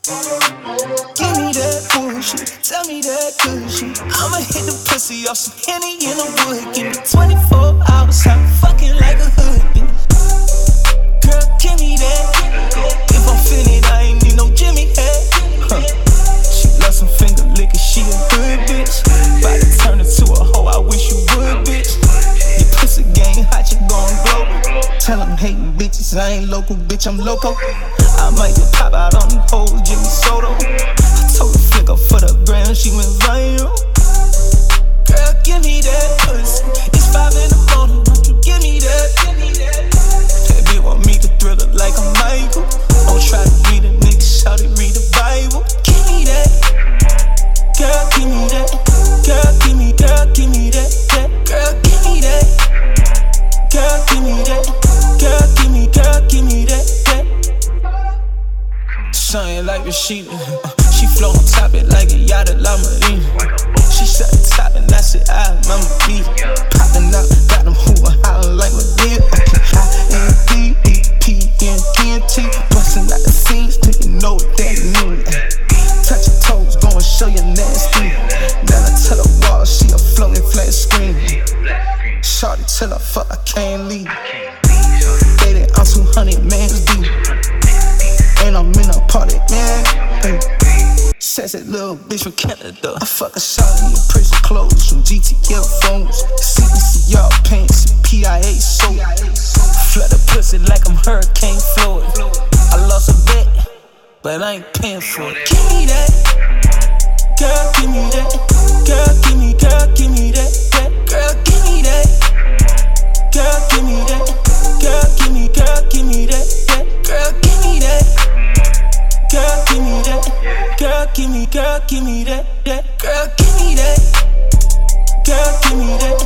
Give me that bullshit, tell me that good shit. I'ma hit the pussy off some Henny in the wood. Give me 24 hours, I'm fucking like a hood bitch. Girl, give me that. If I'm feeling, I ain't need no Jimmy head. She loves some finger licking, she a hood bitch. About to turn her to a hoe, I wish you would, bitch. Your pussy gang hot, you gon' glow. Tell them hating bitches, I ain't local, bitch, I'm loco. I might just pop out on them hoes, Jimmy Soto. I told her flick up for the gram, she went viral. Girl, give me that pussy. It's 5 in the morning, won't you give me that? That bitch want me to thrill her like I'm Michael. Don't try to read a nigga, shout it, read the Bible. Give me that. Girl, give me that. Girl, give me that. Girl, give me that. Girl, give me that. Girl, give me that. Girl, give me that. Shine like Rashida. She float on top it like a yacht at La Marina. She sat on top and I said, Mama beat it. Poppin' up, got them hootin' hollin' like Madea. I-N-D-E-P-N-T. Bustin' out the scenes till you know what that mean. Touch your toes, go and show you nasty. Then I tell her wall, she a floating flat screen. Shorty till I fuck, I can't leave. Dated on 200 man's deep. And I'm in a party, man. Sassy little bitch from Canada. I fuck a shot in your prison clothes from GTL phones, CBCR pants, and PIA soap. Flood the pussy like I'm Hurricane Floyd. I lost a bet, but I ain't paying for it. Give me that. Girl, give me that. Girl, give me that. Girl, give me that. Girl, give me that. Girl, give me that. Girl, give me that. Girl, give me that. Girl, give me that. Girl, give me that. Girl, give me that. Girl, give me that.